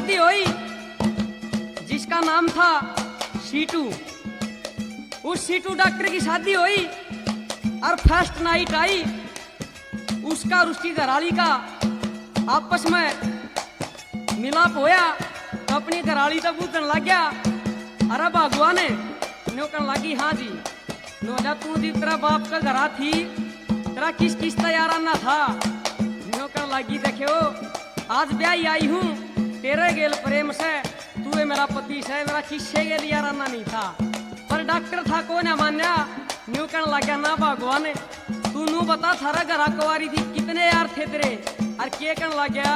शादी हुई जिसका नाम था सीटू। उस सीटू डॉक्टर की शादी हुई और फर्स्ट नाइट आई। उसका और उसकी घरवाली का आपस में मिलाप होया तो अपनी घरवाली तो पूछने लग गया, अरे भगवान ने नो कहने लगी हाँ जी नो जा तू दी तेरा बाप का घरा थी तेरा किस किस तैयाराना था। नो कहने लगी देखो आज ब्याह आई हूँ तेरे गेल प्रेम से, तू है मेरा पति से, मेरा किससे गेल याराना नहीं था। पर डॉक्टर था को ना मान्या। न्यू कहने लग गया ना भगवान तू नू बता थारा घरा कुंवारी थी कितने यार थे तेरे। और के कहने लग गया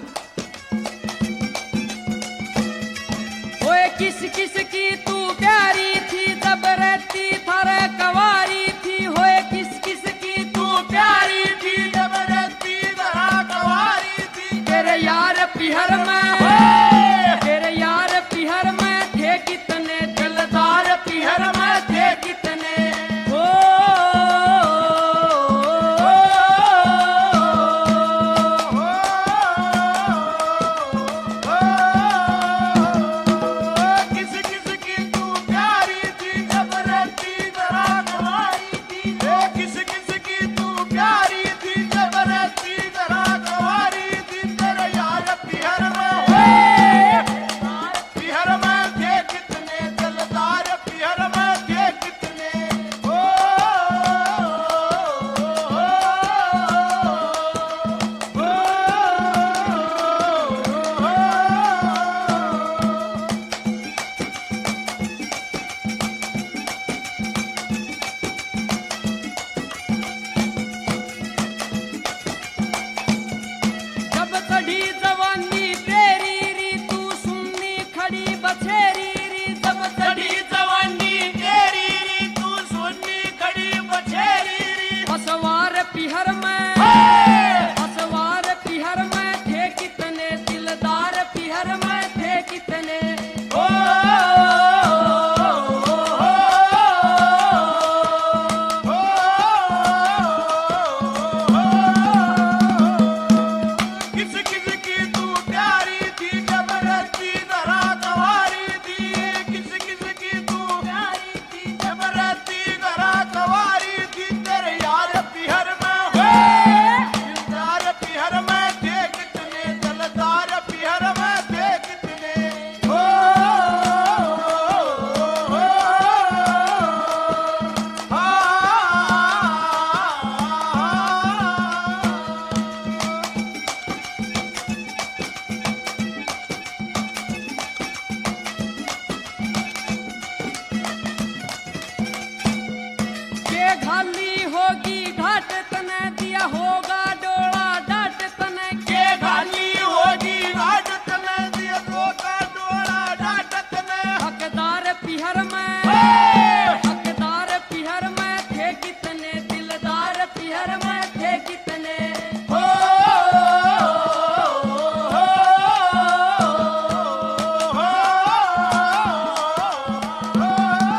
ओए किस किस की तू प्यारी थी जब रहती थारे कुंवारी थी। होए किस किस की तू प्यारी थी जब रहती थारा कुंवारी थी। तेरे यार पिहर में तेरे यार पिहर में थे कितने दिलदार पिहर में थे कितने।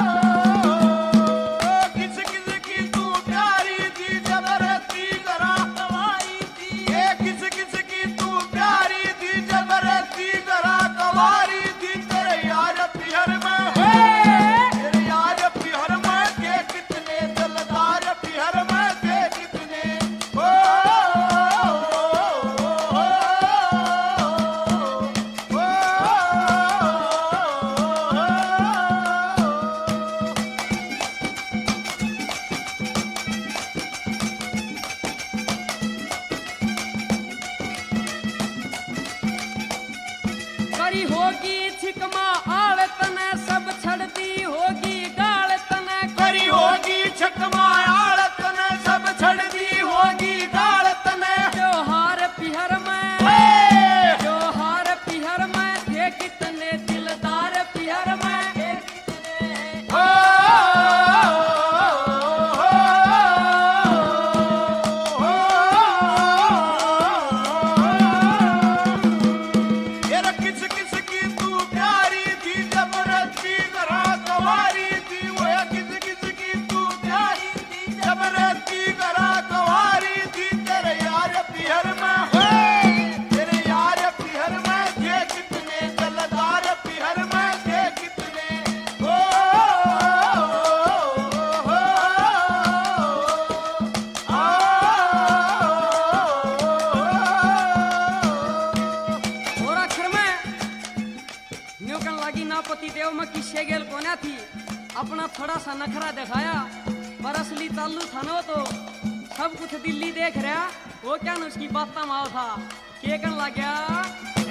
किस किस की तू प्यारी थी जब रहती जरा थी, अपना थोड़ा सा नखरा दिखाया, पर असली ताल्लू था नो तो सब कुछ दिल्ली देख रहा। वो क्या न उसकी बात माओ था, के कन लग गया।